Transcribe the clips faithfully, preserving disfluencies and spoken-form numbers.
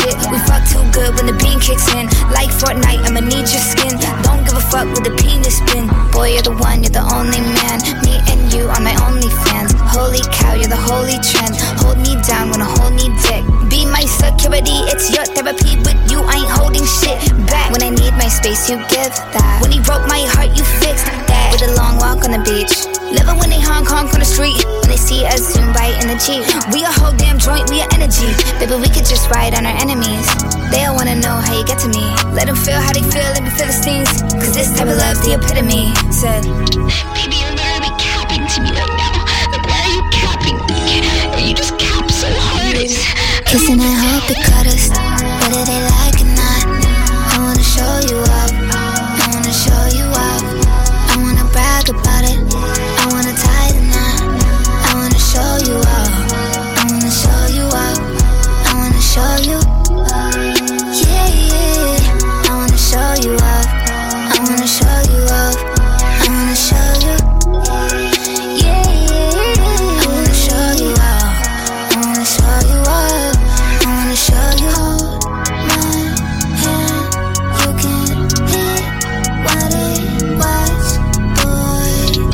shit. We fuck too good when the beam kicks in. Like Fortnite, I'ma need your skin. Don't give a fuck with the penis spin. Boy, you're the one, you're the only man. Me and you are my only fans. Holy cow, you're the holy trend. Hold me down when I hold me dick. Be my security, it's your therapy. With you, I ain't holding shit back. When I need my space, you give that. When he broke my heart, you fixed that. With a long walk on the beach. Living when they honk honk on the street. When they see us zoom by in the Jeep. We a whole damn joint, we a energy. Baby, we could just ride on our enemies. They all wanna know how you get to me. Let them feel how they feel and be Philistines. Cause this type of love's the epitome. Said, baby, you're literally capping to me right now. Like, why are you capping me? Or you just cap so hard. It's, kissing and hope it cut us. Whether they like it or not. I wanna show you up. I wanna show you up. I wanna brag about it. I wanna tie the knot. I wanna show you up. I wanna show you up. I wanna show you. Yeah, yeah. I wanna show you up. I wanna show you up. I wanna show you. Yeah, yeah. I wanna show you up. I wanna show you up. I wanna show you. Hold my hand. You can hit what it was, boy.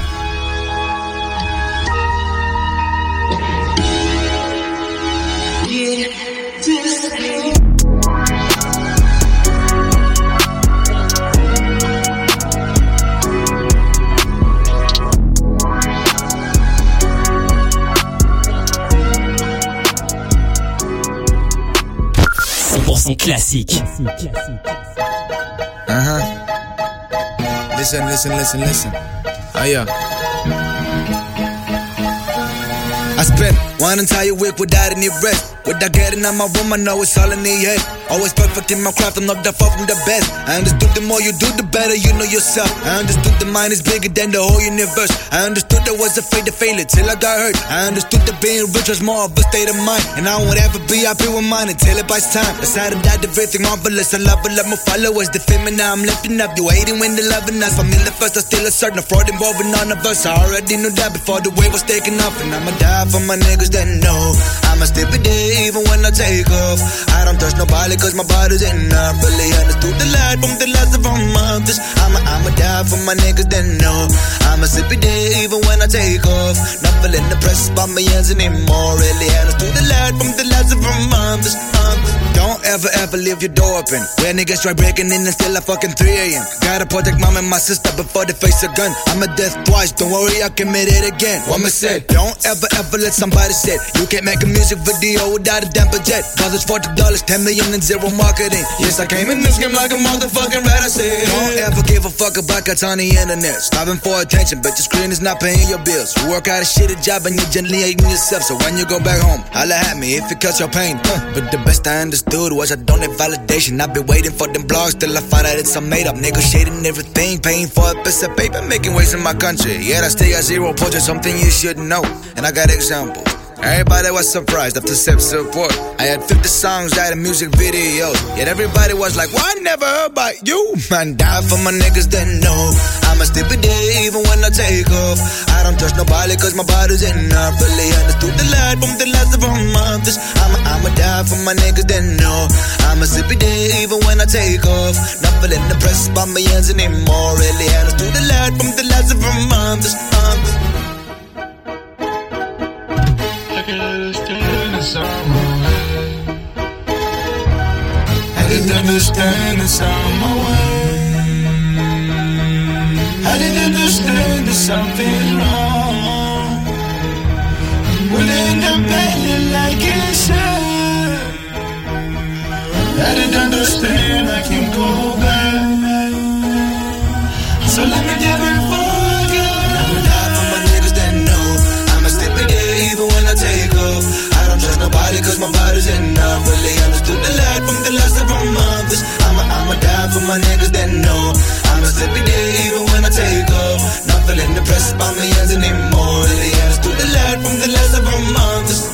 Yeah, this is cent pour cent classique. Uh-huh. Listen, listen, listen, listen. Oh yeah. I spent one entire week without any rest. Without getting out my room, I know it's all in the head. Always perfect in my craft, I'm not that far from the best. I understood the more you do, the better you know yourself. I understood the mind is bigger than the whole universe. I understood I was afraid to fail it till I got hurt. I understood that being rich was more of a state of mind. And I won't ever be happy with mine until it buys time. Decided that everything marvelous, I love it, love my followers. The fame and now I'm lifting up, you hating when they loving us. Familiar first, I still a certain fraud involving none of us. I already knew that before the wave was taking off. And I'ma die for my niggas that know I'ma still be there even when I take off. I don't trust nobody cause my body's enough. Really understood the light from the last of all months. I'ma, I'ma die for my niggas that know I'ma still be there even when I take off. Not feeling depressed by my ends anymore. Really understood the light from the last of all months. Don't ever ever leave your door open. Where niggas try breaking in and still at fucking three a.m. Gotta protect mom and my sister before they face a gun. I'm a death twice, don't worry, I commit it again. What me said, don't ever ever let somebody say you can't make a music video without a damn budget. Dollars, forty dollars, ten million and zero marketing. Yes, I came in this game like a motherfucking rat, I said. Don't ever give a fuck about cats on the internet. Stopping for attention, but your screen is not paying your bills. You work out a shitty job and you're gently hating yourself. So when you go back home, holla at me if it cuts your pain. Huh. But the best I understood was I don't need validation. I've been waiting for them blogs till I find out it's a made up. Negotiating everything, paying for a piece of paper, making waves in my country. Yet I still got zero projects, something you should know. And I got examples. Everybody was surprised after self support. I had fifty songs, I had music videos. Yet everybody was like, well, I never heard about you. Man, die for my niggas that know I'ma still be there even when I take off. I don't trust nobody cause my body's enough. Really understood the light from the last of all months. I'ma, I'ma die for my niggas that know I'ma still be there even when I take off. Not feeling depressed by my ends anymore. Really understood the light from the last of all months. I didn't understand it's on my way. I didn't understand there's something wrong. We'll end up acting like it's sad. I didn't understand I can't go back. So let me get it forget. I'ma die for my niggas that know I'ma still be there even when I take off. I don't trust nobody cause my body's enough. Really understood the light from the last of all months. I'ma, I'ma die for my niggas that know I'ma still be there even when I take off. Not feeling depressed by my ends anymore. Really understood the light from the last of all months.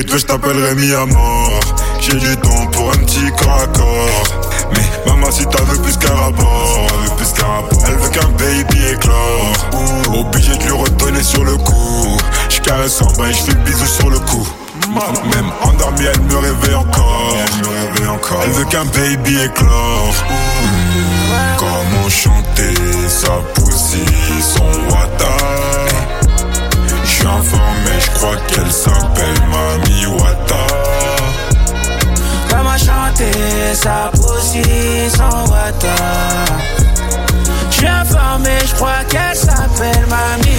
Mérite, je t'appellerai mis à mort. J'ai du temps pour un petit corps à corps. Mais maman, si t'as veux plus qu'un rapport, elle veut plus qu'un rapport. Elle veut qu'un baby éclore. Obligé de lui redonner sur le coup. J'caresse en bas et j'fais le bisou sur le cou. Même endormie, elle me réveille encore. Elle me réveille encore. Elle veut qu'un baby éclore. Mmh. Comment chanter sa poussie, son wata. J'suis informé, j'crois qu'elle s'appelle Mami Wata. Comment chanter sa poussie, son wata. J'suis informé, j'crois qu'elle s'appelle Mami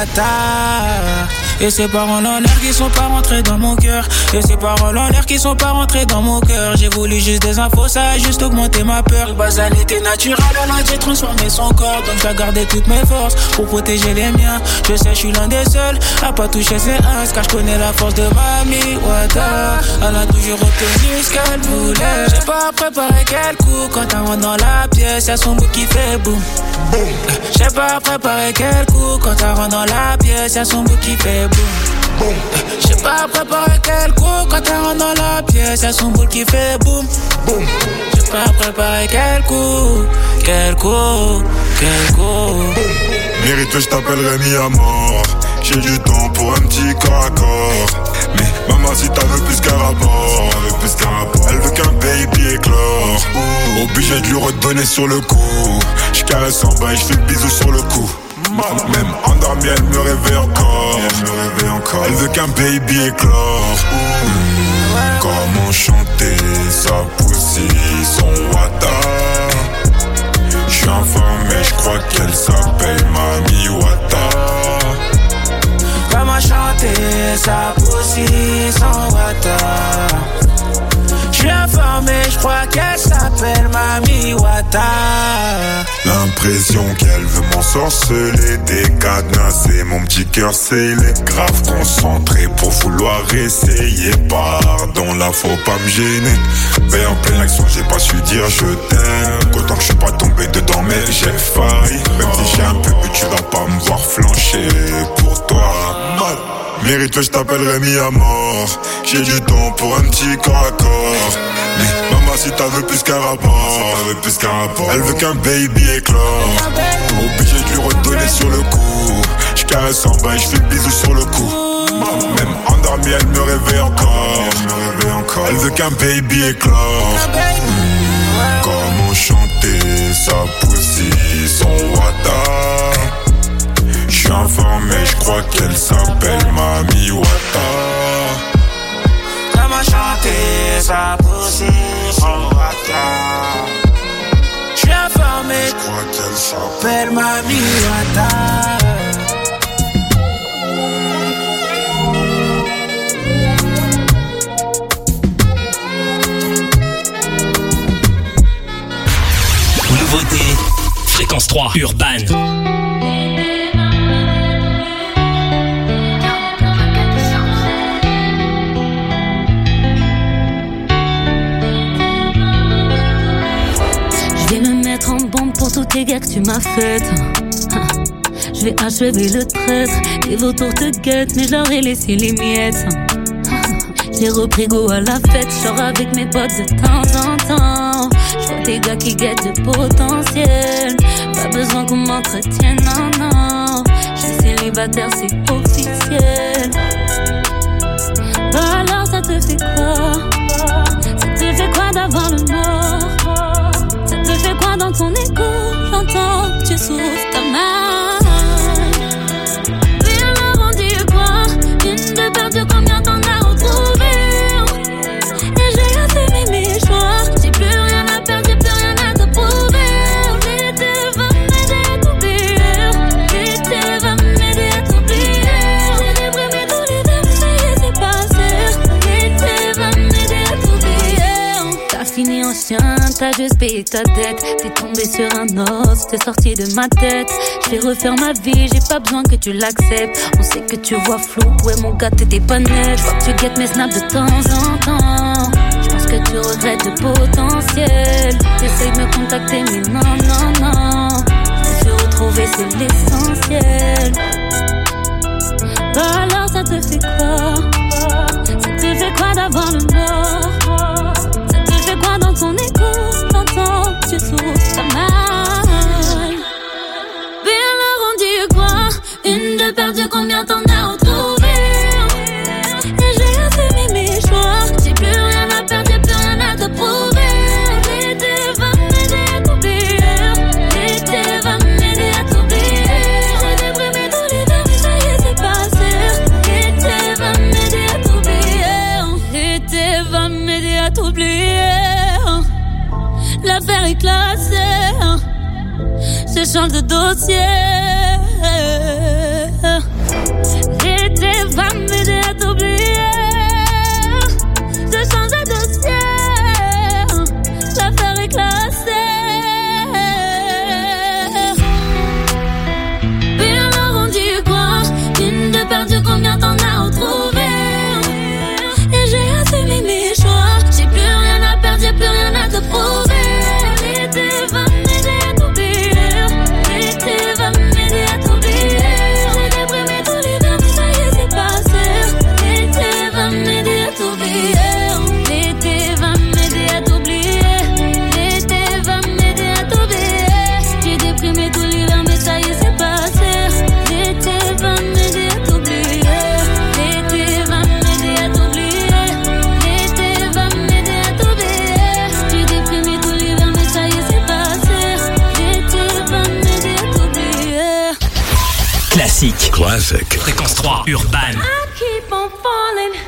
Wata. Et ces paroles en l'air qui sont pas rentrées dans mon cœur. Et ces paroles en l'air qui sont pas rentrées dans mon cœur. J'ai voulu juste des infos, ça a juste augmenté ma peur. Base elle était naturelle, elle a j'ai transformé son corps. Donc j'ai gardé toutes mes forces pour protéger les miens. Je sais, je suis l'un des seuls à pas toucher ses uns. Car je connais la force de Mami Wata. Elle a toujours obtenu ce qu'elle voulait. J'ai pas préparé quel coup. Quand elle rentre dans la pièce, y'a son bout qui fait boum. J'ai pas préparé quel coup. Quand elle rentre dans la pièce, y'a son bout qui fait boum. J'ai pas préparé quel coup. Quand elle rentre dans la pièce, y'a son boule qui fait boum. J'ai pas préparé quel coup. Quel coup, quel coup. Mérite, je t'appellerai mis à mort. J'ai du temps pour un petit corps à corps. Mais maman, si t'as veux plus qu'un rapport, elle veut plus qu'un rapport. Elle veut qu'un baby éclore. Obligé de lui redonner sur le coup. J'caresse en bas et j'fais le bisou sur le cou. Même endormie, elle me réveille encore. Elle me réveille encore. Elle veut qu'un baby éclore. Mmh. Comment chanter sa poussie, son wata. J'suis informé, j'crois qu'elle s'appelle Mami Wata. Comment chanter sa poussie, son wata. J'suis informé, j'crois qu'elle s'appelle Mami Wata. L'impression qu'elle veut m'ensorceler, décadenasser mon petit cœur scellé. Grave concentré pour vouloir essayer. Pardon, là faut pas me gêner. Mais en pleine action, j'ai pas su dire je t'aime. Autant que je suis pas tombé dedans, mais j'ai failli. Même si j'ai un peu bu, tu vas pas me voir flancher pour toi. Mal. Mérite, je t'appellerai mis à mort. J'ai du temps pour un petit corps à corps. Mais maman, si t'as veux plus qu'un rapport, elle veut plus qu'un rapport. Elle veut qu'un baby éclore. Obligé de lui redonner sur le coup. J'caresse en bas et j'fais le bisou sur le cou. Même endormie, elle me réveille encore. Elle me réveille encore. Elle veut qu'un baby éclore. Mmh. Comment chanter sa poussie, son wata. J'suis informé, j'crois qu'elle s'appelle Mami Wata. Comment chanter sa poussie, son wata. J'suis informé, j'crois qu'elle s'appelle Mami Wata. Nouveauté, Fréquence trois, Urban. Pour toutes les gars que tu m'as faites, je vais achever le traître. Les vautours te guettent, mais je leur ai laissé les miettes. J'ai repris go à la fête, je sors avec mes potes de temps en temps. Je vois des gars qui guettent le potentiel. Pas besoin qu'on m'entretienne, non, non. Je suis célibataire, c'est officiel. Bah alors ça te fait quoi? Ça te fait quoi d'avoir le mort? Ça te fait quoi dans ton écho? J'entends que tu souffres ta main. Viens me rendu quoi? Une de perdu, combien t'en as retrouvé? Et j'ai assez mis mes choix. J'ai plus rien à perdre, j'ai plus rien à te prouver. L'été va m'aider à t'oublier. L'été va m'aider à t'oublier. J'ai déprimé tous les deux, mais ça y est, c'est passé. L'été va m'aider à t'oublier. T'as fini en chien, t'as juste payé ta dette. T'es tombé sur un os, t'es sorti de ma tête. J'vais refaire ma vie, j'ai pas besoin que tu l'acceptes. On sait que tu vois flou, ouais mon gars t'étais pas net. J'vois que tu guettes mes snaps de temps en temps. J'pense que tu regrettes le potentiel. T'essayes de me contacter mais non, non, non. Je suis retrouvé, c'est l'essentiel. Bah alors ça te fait quoi? Ça te fait avoir le nord. Ça te fait quoi dans ton écho? T'entends, tu souffres pas mal. Bien leur on dit quoi? Une de perdue, combien t'en as retrouvé? Et j'ai assez mis mes choix. J'ai plus rien à perdre, j'ai plus rien à te prouver. L'été va m'aider à t'oublier. L'été va m'aider à t'oublier. J'ai déprimé tout l'hiver, mais ça y est, c'est passé. L'été va m'aider à t'oublier. L'été va m'aider à t'oublier. L'affaire est classée. Je change de dossier. L'été va m'aider à t'oublier. Je change de dossier. L'affaire est classée. Bien leur on dit quoi? Une de perdue, combien t'en as retrouvé? Et j'ai assez mis mes choix. J'ai plus rien à perdre, j'ai plus rien à te prouver. L'été va m'aider à t'oublier. L'été va m'aider à t'oublier. J'ai déprimé tout l'hiver, mais ça y est, c'est passé. L'été va m'aider à t'oublier. L'été va m'aider à t'oublier. L'été va m'aider à t'oublier. J'ai déprimé tout l'hiver, mais ça y est, c'est passé. L'été va m'aider à t'oublier. L'été va m'aider à t'oublier. L'été va m'aider à t'oublier. J'ai déprimé tout l'hiver, mais ça y est, c'est passé. L'été va m'aider à t'oublier. Classique. Classic. Fréquence trois, Urban. I keep on falling.